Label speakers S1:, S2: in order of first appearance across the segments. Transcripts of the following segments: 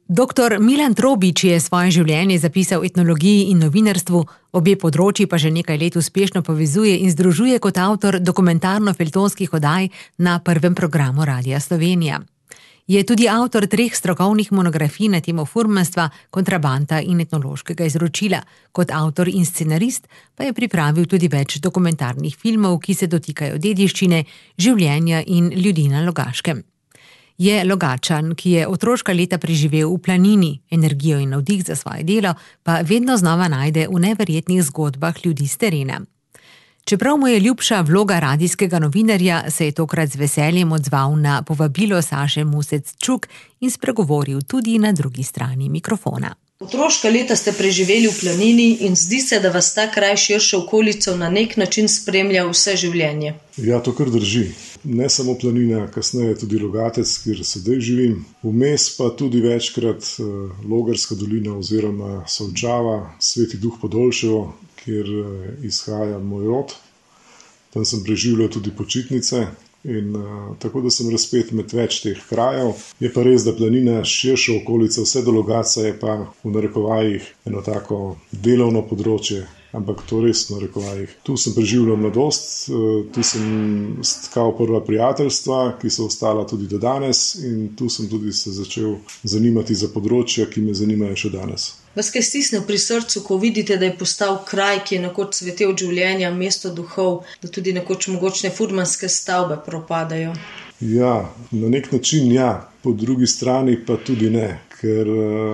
S1: Dr. Milan Trobič je svoje življenje zapisal v etnologiji in novinarstvu, obe področji pa že nekaj let uspešno povezuje in združuje kot avtor dokumentarno-feljtonskih oddaj na prvem programu Radia Slovenija. Je tudi avtor 3 strokovnih monografij na temo furmanstva, kontrabanda in etnološkega izročila. Kot avtor in scenarist pa je pripravil tudi več dokumentarnih filmov, ki se dotikajo dediščine, življenja in ljudi na Logaškem. Je Logatčan, ki je otroška leta preživel v planini, energijo in navdih za svoje delo pa vedno znova najde v neverjetnih zgodbah ljudi s terena. Čeprav mu je ljubša vloga radijskega novinarja, se je tokrat z veseljem odzval na povabilo Saše Musec-Čuk in spregovoril tudi na drugi strani mikrofona.
S2: Otroška leta ste preživeli v planini in zdi se, da vas ta kraj širšo okolico na nek način spremlja vse življenje.
S3: Ja, to kar drži. Ne samo planina, kasneje tudi Logatec, kjer sedaj živim. Vmes pa tudi večkrat Logarska dolina oziroma Solčava, Sveti Duh Podolševo, kjer izhaja moj rod. Tam sem preživljal tudi počitnice. In tako da sem razpet med več teh krajev. Je pa res, da planina širša okolica, vse do Logatca je pa v narekovajih eno tako delovno področje, ampak to res v narekovajih. Tu sem preživljal mladost, tu sem stkal prva prijateljstva, ki so ostala tudi do danes, in tu sem tudi se začel zanimati za področja, ki me zanimajo še danes.
S2: Vas kaj stisne pri srcu, ko vidite, da je postal kraj, ki je nekoč cvetel življenja, mesto duhov, da tudi nekoč mogočne furmanske stavbe propadajo?
S3: Ja, na nek način ja, po drugi strani pa tudi ne, ker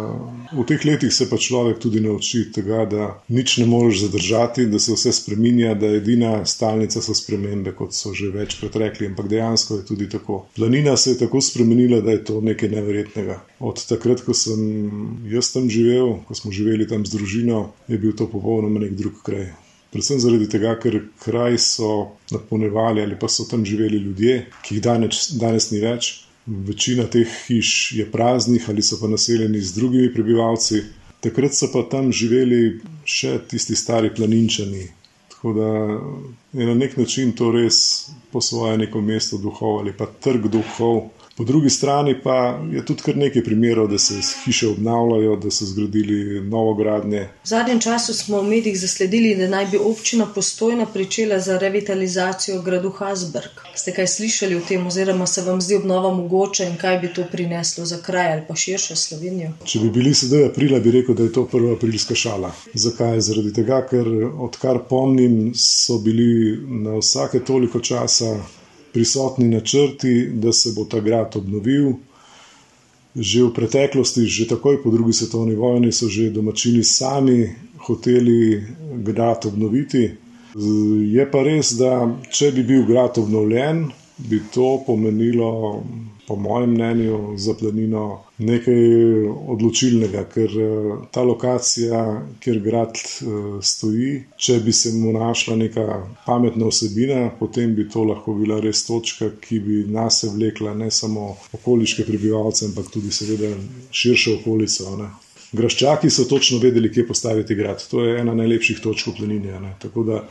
S3: v teh letih se pa človek tudi nauči tega, da nič ne moreš zadržati, da se vse spreminja, da edina stalnica so spremembe, kot so že večkrat rekli, ampak dejansko je tudi tako. Planina se je tako spremenila, da je to nekaj neverjetnega. Od takrat, ko sem jaz tam živel, ko smo živeli tam z družino, je bil to popolnoma nek drug kraj. Predvsem zaradi tega, ker kraj so napolnjevali ali pa so tam živeli ljudje, ki jih danes ni več. Večina teh hiš je praznih ali so pa naseljeni z drugimi prebivalci. Takrat so pa tam živeli še tisti stari planinčani. Tako da je na nek način to res po svoje neko mesto duhov ali pa trg duhov. Po drugi strani pa je tudi kar nekaj primerov, da se hiše obnavljajo, da so zgradili novogradnje.
S2: V zadnjem času smo v medijih zasledili, da naj bi občina Postojna pričela za revitalizacijo gradu Hasberg. Ste kaj slišali o tem oziroma se vam zdi obnova mogoča in kaj bi to prineslo za kraj ali pa širšo Slovenijo?
S3: Če bi bili sedaj aprila, bi rekel, da je to prva aprilska šala. Zakaj? Zaradi tega, ker odkar pomnim, so bili na vsake toliko časa prisotni načrti, da se bo ta grad obnovil. Že v preteklosti, že takoj po drugi svetovni vojni, so že domačini sami hoteli grad obnoviti. Je pa res, da če bi bil grad obnovljen, bi to pomenilo, po mojem mnenju, za planino nekaj odločilnega, ker ta lokacija, kjer grad stoji, če bi se mu našla neka pametna vsebina, potem bi to lahko bila res točka, ki bi nase vlekla ne samo okoliške prebivalce, ampak tudi seveda širšo okolico. Graščaki so točno vedeli, kje postaviti grad. To je ena najlepših točk v planini. Tako da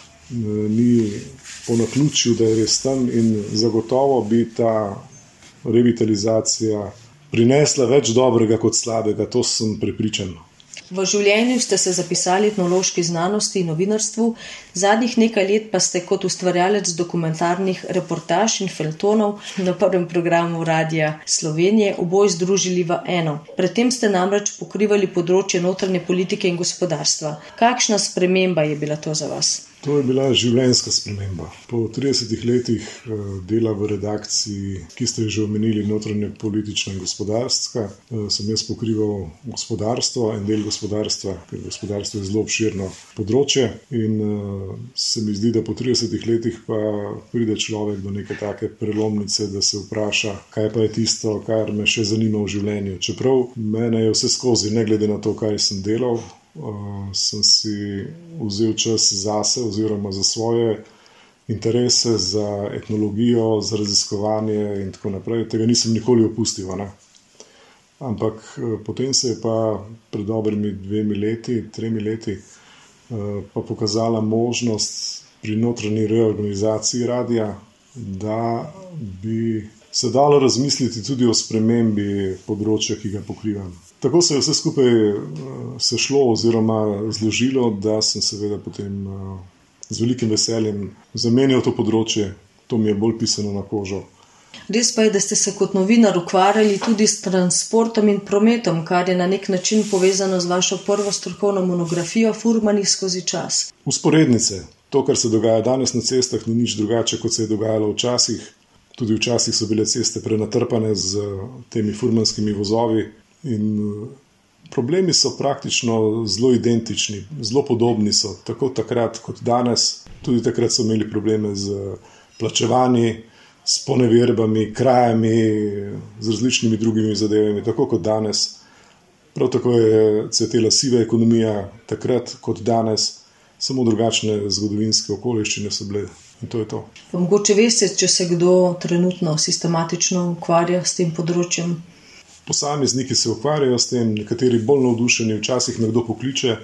S3: ni po naključju, da je res tam, in zagotovo bi ta revitalizacija prinesla več dobrega kot slabega, to sem prepričan.
S2: V življenju ste se zapisali etnološki znanosti in novinarstvu, zadnjih nekaj let pa ste kot ustvarjalec dokumentarnih reportaž in feljtonov na prvem programu Radia Slovenije oboje združili v eno. Predtem ste namreč pokrivali področje notranje politike in gospodarstva. Kakšna sprememba je bila to za vas?
S3: To je bila življenjska sprememba. Po 30 letih dela v redakciji, ki ste že omenili, notranje politična in gospodarska, sem jaz pokrival gospodarstvo in del gospodarstva, ker gospodarstvo je zelo obširno področje, in se mi zdi, da po 30 letih pa pride človek do neke take prelomnice, da se vpraša, kaj pa je tisto, kar me še zanima v življenju. Čeprav mene je vse skozi, ne glede na to, kaj sem delal, sem si vzel čas zase oziroma za svoje interese, za etnologijo, za raziskovanje in tako naprej. Tega nisem nikoli opustil. Ampak potem se je pa pred dobrimi 3 leti pa pokazala možnost pri notranji reorganizaciji radia, da bi se dalo razmisliti tudi o spremembi področja, ki ga pokrivam. Tako se je vse skupaj sešlo oziroma zložilo, da sem seveda potem z velikim veseljem zamenjal to področje. To mi je bolj pisano na kožo.
S2: Res pa je, da ste se kot novinar ukvarjali tudi s transportom in prometom, kar je na nek način povezano z vašo prvo strokovno monografijo Furmani skozi čas.
S3: Usporednice. To, kar se dogaja danes na cestah, ni nič drugače, kot se je dogajalo včasih. Tudi včasih so bile ceste prenatrpane z temi furmanskimi vozovi in problemi so praktično zelo identični, zelo podobni so, tako takrat kot danes. Tudi takrat so imeli probleme z plačevanji, s poneverbami, krajami, z različnimi drugimi zadevami, tako kot danes. Prav tako je cvetela siva ekonomija takrat kot danes, samo drugačne zgodovinske okoliščine so bile in to je to.
S2: Pa mogoče veste, če se kdo trenutno sistematično ukvarja s tem področjem?
S3: Posamezniki se ukvarjajo s tem, nekateri bolj navdušeni, včasih me kdo pokliče,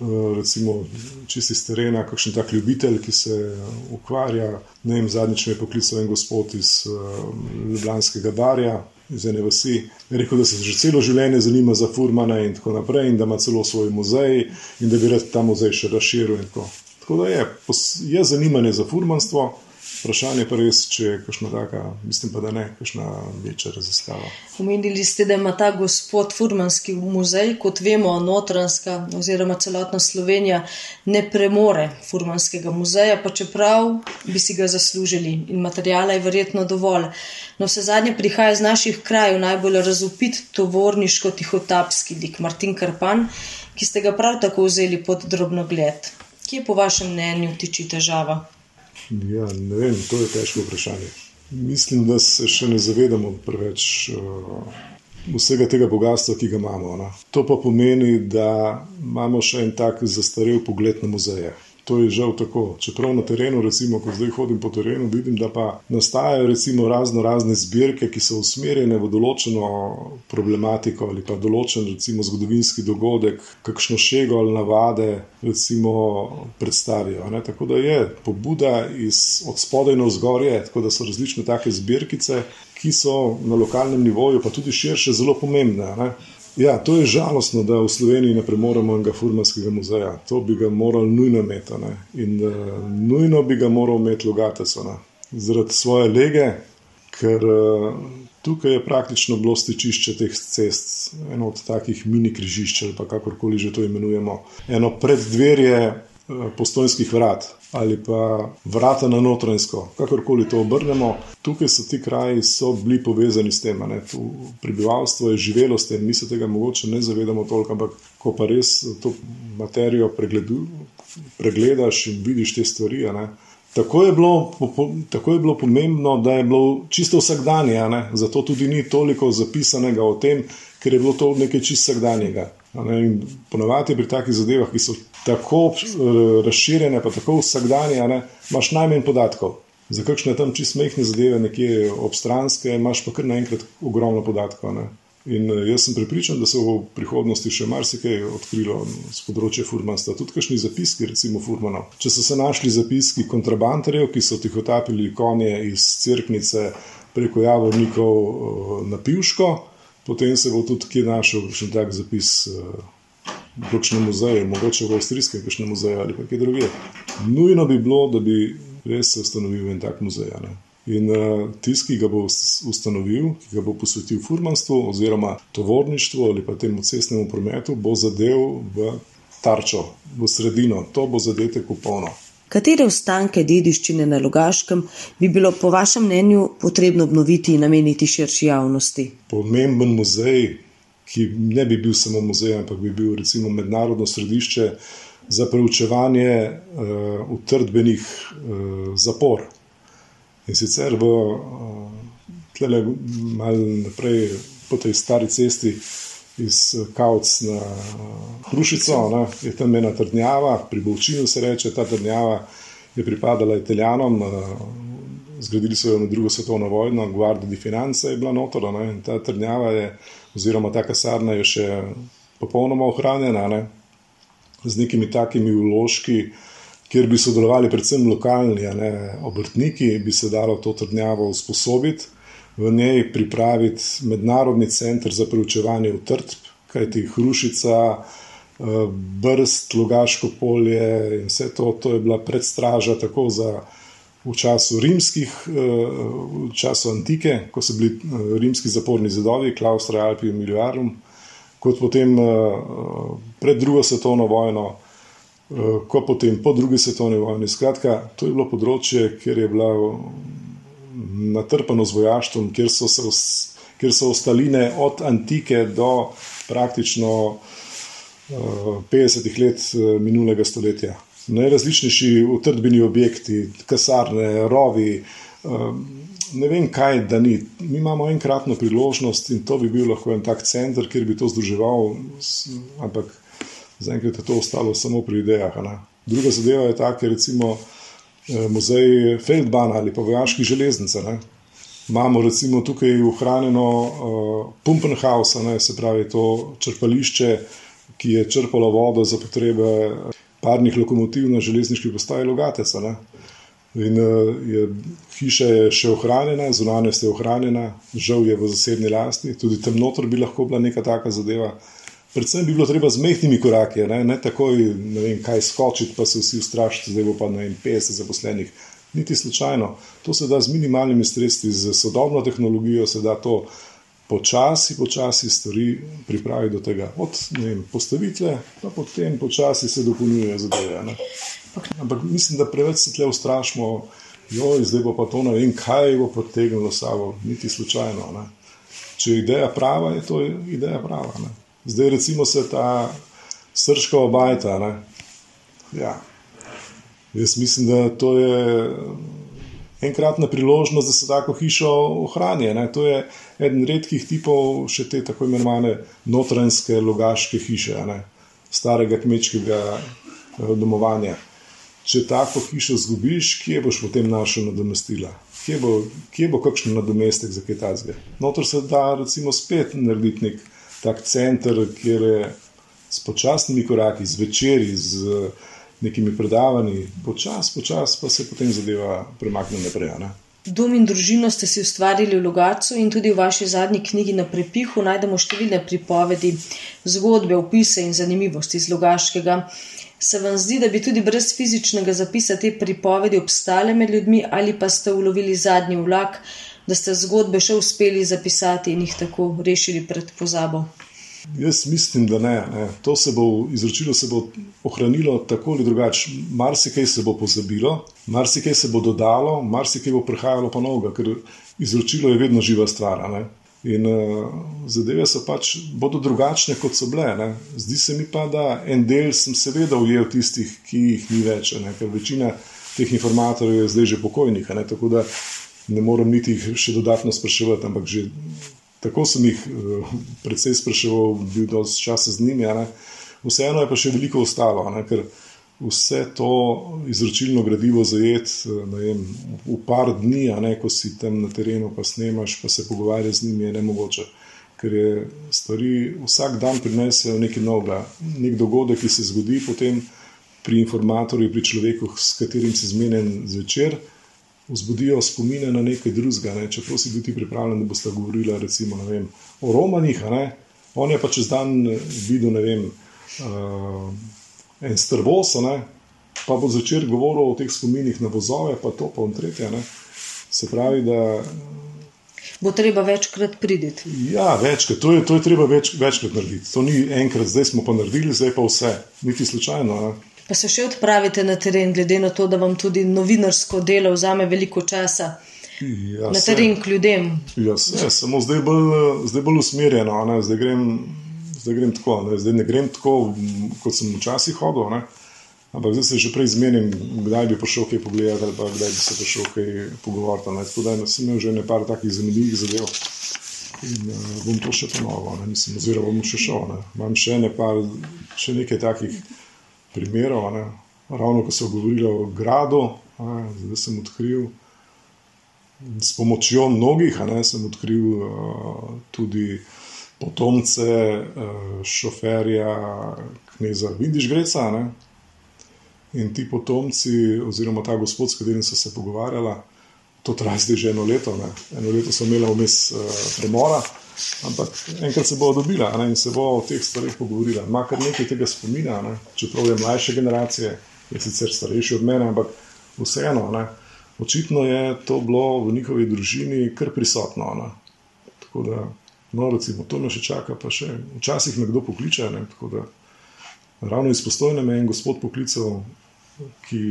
S3: recimo čisti z terena, kakšen tak ljubitelj, ki se ukvarja. Ne vem, zadnjič me je poklical en gospod iz Ljubljanskega barja, iz ene vasi. Je rekel, da se že celo življenje zanima za furmane in tako naprej in da ima celo svoj muzej in da bi rad ta muzej še razširil in tako. Tako da je zanimanje za furmanstvo. Vprašanje pa res, če je kakšna taka, mislim pa, da ne, kakšna večja raziskava.
S2: Omenili ste, da ima ta gospod furmanski muzej, kot vemo, Notranjska oziroma celotna Slovenija ne premore furmanskega muzeja, pa čeprav bi si ga zaslužili in materijala je verjetno dovolj. No, vsezadnje prihaja z naših krajev najbolj razvpit tovorniško-tihotapski lik Martin Krpan, ki ste ga prav tako vzeli pod drobnogled. Kje po vašem mnenju tiči težava?
S3: Ja, ne vem, to je težko vprašanje. Mislim, da se še ne zavedamo preveč vsega tega bogatstva, ki ga imamo. Ne? To pa pomeni, da imamo še en tak zastarel pogled na muzeje. To je žal tako. Čeprav na terenu, recimo, ko zdaj hodim po terenu, vidim, da pa nastajajo recimo razne zbirke, ki so usmerjene v določeno problematiko ali pa določen recimo zgodovinski dogodek, kakšno šego ali navade recimo predstavijo. Ne? Tako da je pobuda od spodaj navzgorje, tako da so različne take zbirkice, ki so na lokalnem nivoju, pa tudi širše, zelo pomembne. Ne? Ja, to je žalostno, da v Sloveniji ne premoremo enega furmanskega muzeja. To bi ga morali nujno imeti. Ne? In nujno bi ga moral imeti Logatec, zaradi svoje lege, ker tukaj je praktično bilo stičišče teh cest, eno od takih mini križišč, ali pa kakorkoli že to imenujemo, eno preddverje Postojnskih vrat ali pa vrata na Notranjsko, kakorkoli to obrnemo. Tukaj so ti kraji bili povezani s tem. Prebivalstvo je živelo s tem, mi se tega mogoče ne zavedamo toliko, ampak ko pa res to materijo pregledaš in vidiš te stvari, tako je bilo pomembno, da je bilo čisto vsakdanje, zato tudi ni toliko zapisanega o tem, ker je bilo to nekaj čisto vsakdanjega. In ponavadi pri takih zadevah, ki so tako razširjene, pa tako vsakdanje, imaš najmanj podatkov. Za kakšne tam čisto majhne zadeve, nekje obstranske, imaš pa kar naenkrat ogromno podatkov. In jaz sem prepričan, da se bo v prihodnosti še marsikaj odkrilo z področja furmanstva. Tudi kakšni zapiski, recimo furmanov. Če so se našli zapiski kontrabanterjev, ki so tihotapili konje iz Cerknice preko Javornikov na Pivško, potem se bo tudi kje našel še tak zapis v kakšnem muzeju, mogoče v avstrijskem kakšnem muzeju ali pa kje druge. Nujno bi bilo, da bi res se ustanovil en tak muzej. In tisti, ki ga bo ustanovil, ki ga bo posvetil furmanstvu oziroma tovorništvu ali pa temu cestnemu prometu, bo zadev v tarčo, v sredino. To bo zadetek v polno.
S2: Katere ostanke dediščine na Logaškem bi bilo po vašem mnenju potrebno obnoviti in nameniti širši javnosti?
S3: Pomemben muzej, ki ne bi bil samo muzej, ampak bi bil recimo mednarodno središče za preučevanje utrdbenih zapor. In sicer tlele malo naprej po tej stari cesti iz Kavc na Hrušico, je tam ena trdnjava, pri Bolčinu se reče, ta trdnjava je pripadala Italijanom, zgradili so jo na drugo svetovno vojno, Guardia di Finanza je bila notor, in ta trdnjava je, oziroma ta kasarna je še popolnoma ohranjena, z nekimi takimi vložki, kjer bi sodelovali predvsem lokalni obrtniki, bi se dalo to trdnjavo usposobiti, v njej pripraviti mednarodni center za preučevanje utrdb, kajti Hrušica, Brst, Logaško polje in vse to je bila predstraža tako v času v času antike, ko so bili rimski zaporni zidovi, Claustra Alpium Miliarum, kot potem pred drugo svetovno vojno, ko potem po drugi svetovni vojni. Skratka, to je bilo področje, kjer je bila natrpano z vojaštvom, kjer so ostaline od antike do praktično 50 let minulega stoletja. Najrazličnejši utrdbeni objekti, kasarne, rovi, ne vem kaj, da ni. Mi imamo enkratno priložnost in to bi bil lahko en tak center, kjer bi to združeval, ampak zaenkrat je to ostalo samo pri idejah. Druga zadeva je ta, ker recimo muzej Feldbahna ali pa vojaških železnic. Imamo recimo tukaj ohranjeno Pumpenhaus, se pravi to črpališče, ki je črpalo vodo za potrebe parnih lokomotiv na železniški postaji Logatec. In hiša je še ohranjena, zunanjost je ohranjena, žal je v zasebni lasti, tudi tam noter bi lahko bila neka taka zadeva. Predvsem bi bilo treba z majhnimi koraki, ne takoj, ne vem kaj, skočiti, pa se vsi ustrašiti, zdaj bo pa 50 zaposlenih. Niti slučajno. To se da z minimalnimi sredstvi, z sodobno tehnologijo se da to počasi stvari pripraviti do tega. Od postavitve, pa potem počasi se dopolnjuje zadeve. Ampak mislim, da preveč se tle ustrašimo, zdaj bo pa to ne vem kaj bo potegnilo sabo, niti slučajno. Če je ideja prava, je to ideja prava. Zdaj recimo se ta Srškova bajta, jaz mislim, da to je enkratna priložnost, da se tako hišo ohranje. To je eden redkih tipov še te tako imenovane notranjske logaške hiše, starega kmečkega domovanja. Če tako hišo zgubiš, kje boš potem našel nadomestila? Kje bo kakšen nadomestek za kaj takega? Notor se da recimo spet narediti nek tak center, kjer je s počasnimi koraki, z večeri, z nekimi predavanji, počas pa se potem zadeva premakne naprej.
S2: Dom in družino ste si ustvarili v Logatcu in tudi v vaši zadnji knjigi Na prepihu najdemo številne pripovedi, zgodbe, opise in zanimivosti iz Logaškega. Se vam zdi, da bi tudi brez fizičnega zapisa te pripovedi obstale med ljudmi ali pa ste ulovili zadnji vlak, da ste zgodbe še uspeli zapisati in jih tako rešili pred pozabo?
S3: Jaz mislim, da ne. To izročilo se bo ohranilo tako ali drugače. Marsikaj se bo pozabilo, marsikaj se bo dodalo, marsikaj bo prihajalo pa novega, ker izročilo je vedno živa stvar. In zadeve so bodo drugačne, kot so bile. Zdi se mi pa, da en del sem seveda ujel tistih, ki jih ni več, ker večina teh informatorjev je zdaj že pokojnih, tako da ne moram niti jih še dodatno spraševati, ampak že tako sem jih precej spraševal, bil dosti časa z njimi. Vseeno je pa še veliko ostalo, ker vse to izročilno gradivo zajeti v par dni, ko si tam na terenu pa snemaš, pa se pogovarjaš z njimi, je nemogoče. Ker je stvari vsak dan prinesejo nekaj novega, nek dogodek, ki se zgodi potem pri informatorju, pri človeku, s katerim si zmenjen zvečer, vzbudijo spomine na nekaj drugega, čeprav si bil ti pripravljen, da boste govorila recimo, o romanih, on je pa čez dan videl, en strvos, pa bo zvečer govoril o teh spominih na vozove, pa to, pa on tretje. Se pravi, da
S2: bo treba večkrat priditi.
S3: Ja, večkrat, to je treba večkrat narediti. To ni enkrat, zdaj smo pa naredili, zdaj pa vse, niti slučajno.
S2: Pa se še odpravite na teren, glede na to, da vam tudi novinarsko delo vzame veliko časa na teren k ljudem.
S3: Ja, samo zdaj bolj usmerjeno, zdaj grem tako, zdaj ne grem tako, kot sem včasih hodil, ampak zdaj se že prej zmenim, kdaj bi prišel kaj pogledati ali pa kdaj bi se prišel kaj pogovoriti. Tako da sem imel že nekaj takih zanimivih zadev in bom to še ponovil, oziroma bom še šel. Imam še nekaj takih primerov, ravno ko so govorili o gradu, zdaj sem odkril s pomočjo mnogih, sem odkril tudi potomce šoferja kneza Vidišgreca, in ti potomci oziroma ta gospod, s katerim so se pogovarjala, to traja zdaj že 1 leto. Ne. 1 leto so imela vmes premora, ampak enkrat se bo dobila, ne, in se bo o teh stvarih pogovorila. Ima kar nekaj tega spomina, ne, čeprav je mlajše generacije, je sicer starejši od mene, ampak vseeno, ne, očitno je to bilo v njihovi družini kar prisotno. Ne. Tako da, no, recimo, to me še čaka, pa še včasih me kdo pokliče, ne, tako da ravno iz Postojne me je en gospod poklical, ki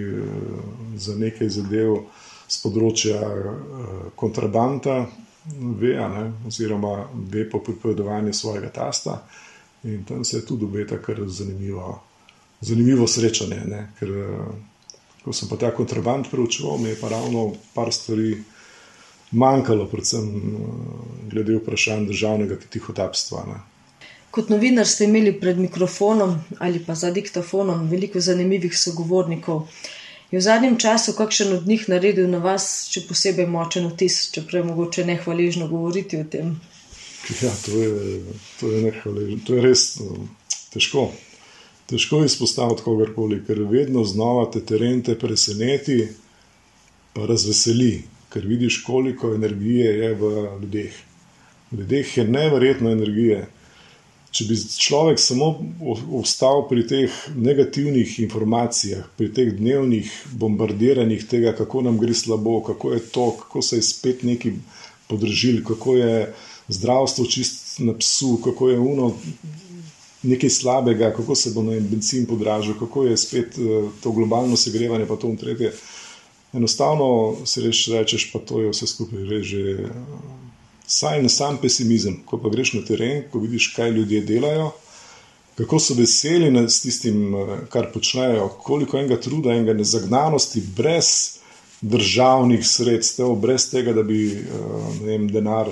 S3: za nekaj zadev z področja kontrabanda ve, ne, oziroma ve po pripovedovanju svojega tasta, in tam se je tudi obeta kar zanimivo srečanje, ne, ker ko sem pa ta kontraband preučeval, mi je pa ravno par stvari manjkalo, predvsem glede vprašanj državnega tihotapstva. Ne.
S2: Kot novinar ste imeli pred mikrofonom ali pa za diktafonom veliko zanimivih sogovornikov. Je v zadnjem času kakšen od njih naredil na vas še posebej močen vtis, čeprav je mogoče nehvaležno govoriti o tem?
S3: Ja, to je nehvaležno. To je res težko. Težko izpostaviti kogarkoli, ker vedno znova te teren te preseneti, pa razveseli, ker vidiš, koliko energije je v ljudeh. V ljudeh je neverjetno energije. Če bi človek samo ostal pri teh negativnih informacijah, pri teh dnevnih bombardiranjih tega, kako nam gre slabo, kako je to, kako se je spet nekaj podražil, kako je zdravstvo čist na psu, kako je nekaj slabega, kako se bo bencin podražil, kako je spet to globalno segrevanje, pa to in tretje. Enostavno si rečeš, pa to je vse skupaj res že saj na sam pesimizem. Ko pa greš na teren, ko vidiš, kaj ljudje delajo, kako so veseli s tistim, kar počnejo, koliko enega truda, enega nezagnanosti, brez državnih sredstev, brez tega, da bi denar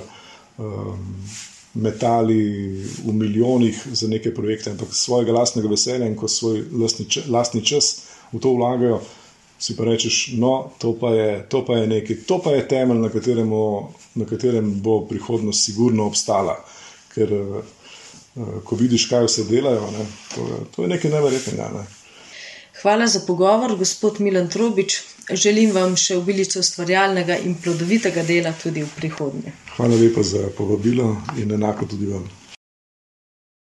S3: metali v milijonih za neke projekte, ampak svojega lastnega veselja in ko svoj lastni čas v to vlagajo, si pa rečeš, no, to pa je nekaj, to pa je temelj, na katerem bo prihodnost sigurno obstala. Ker ko vidiš, kaj vse delajo, ne, to je nekaj neverjetnega. Ne.
S2: Hvala za pogovor, gospod Milan Trobič. Želim vam še obilico ustvarjalnega in plodovitega dela tudi v prihodnje.
S3: Hvala lepa za povabilo in enako tudi vam.